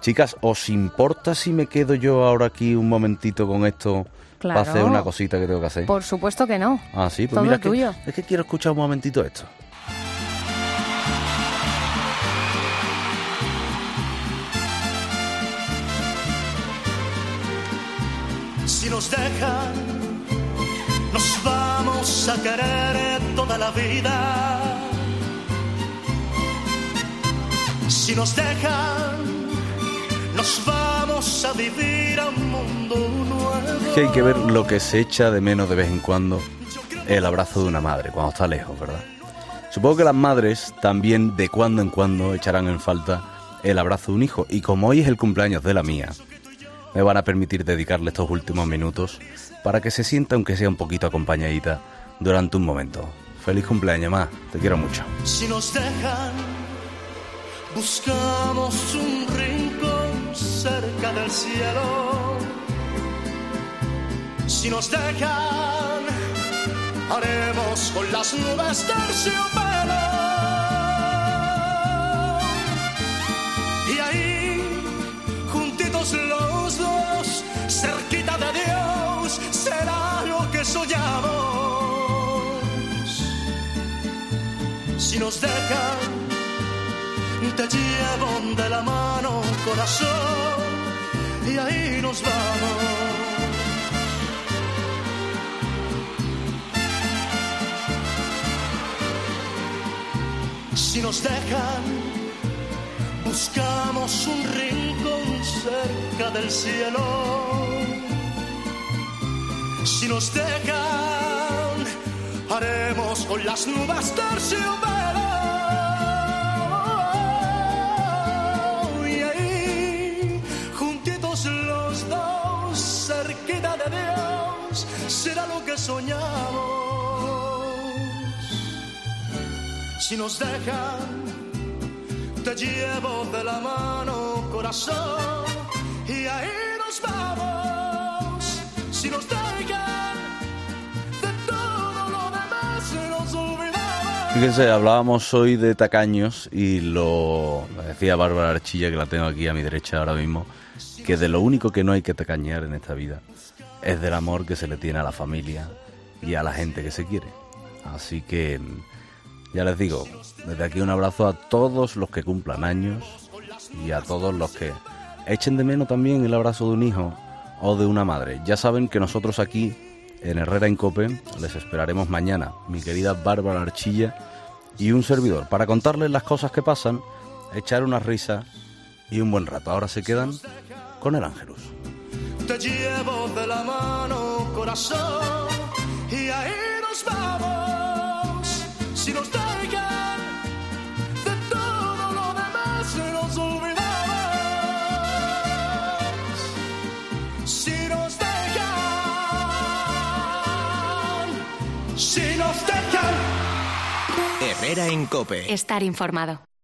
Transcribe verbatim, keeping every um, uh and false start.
Chicas, ¿os importa si me quedo yo ahora aquí un momentito con esto Claro. para hacer una cosita que tengo que hacer? Por supuesto que no. Ah, sí, pues Todo mira, que, tuyo. es que quiero escuchar un momentito esto. Si nos dejan, nos vamos a querer toda la vida. Si nos dejan, nos vamos a vivir a un mundo nuevo. Que hay que ver lo que se echa de menos de vez en cuando, el abrazo de una madre cuando está lejos, ¿verdad? Supongo que las madres también de cuando en cuando echarán en falta el abrazo de un hijo. Y como hoy es el cumpleaños de la mía, me van a permitir dedicarle estos últimos minutos para que se sienta, aunque sea un poquito acompañadita, durante un momento. Feliz cumpleaños, ma, te quiero mucho. Si nos dejan, buscamos un rincón cerca del cielo. Si nos dejan, haremos con las nubes terciopelo. Y ahí, juntitos los dos, cerquita de Dios, será lo que soñamos. Si nos dejan, te llevo de la mano, corazón, y ahí nos vamos. Si nos dejan, buscamos un rincón cerca del cielo. Si nos dejan, haremos con las nubes terciopelo. Y ahí, juntitos los dos, cerquita de Dios, será lo que soñamos. Si nos dejan, te llevo de la mano, corazón, y ahí nos vamos. Si nos dejan, de todo lo demás nos olvidamos. Fíjense, hablábamos hoy de tacaños y lo decía Bárbara Archilla, que la tengo aquí a mi derecha ahora mismo, que de lo único que no hay que tacañear en esta vida es del amor que se le tiene a la familia y a la gente que se quiere. Así que ya les digo, desde aquí un abrazo a todos los que cumplan años y a todos los que echen de menos también el abrazo de un hijo o de una madre. Ya saben que nosotros aquí en Herrera en Cope les esperaremos mañana, mi querida Bárbara Archilla y un servidor, para contarles las cosas que pasan, echar una risa y un buen rato. Ahora se quedan con el Ángelus. Te llevo de la mano, corazón, y ahí nos vamos. Si nos dejan, de todo lo demás nos olvidamos. Si nos dejan, si nos dejan. Herrera en Cope. Estar informado.